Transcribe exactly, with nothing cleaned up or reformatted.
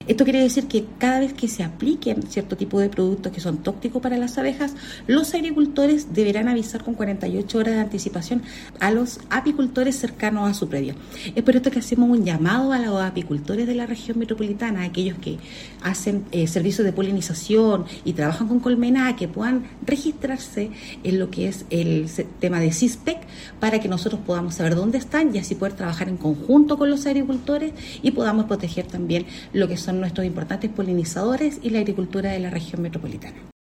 Esto quiere decir que cada vez que se apliquen cierto tipo de productos que son tóxicos para las abejas, los agricultores deberán avisar con cuarenta y ocho horas de anticipación a los apicultores cercanos a su predio. Es por esto que hacemos un llamado a los apicultores de la región metropolitana, a aquellos que hacen eh, servicios de polinización y trabajan con colmena, a que puedan registrarse en lo que es el tema de CISPEC para que nosotros podamos saber dónde están y así poder trabajar en conjunto con los agricultores y podamos proteger también lo que son nuestros importantes polinizadores y la agricultura de la región metropolitana.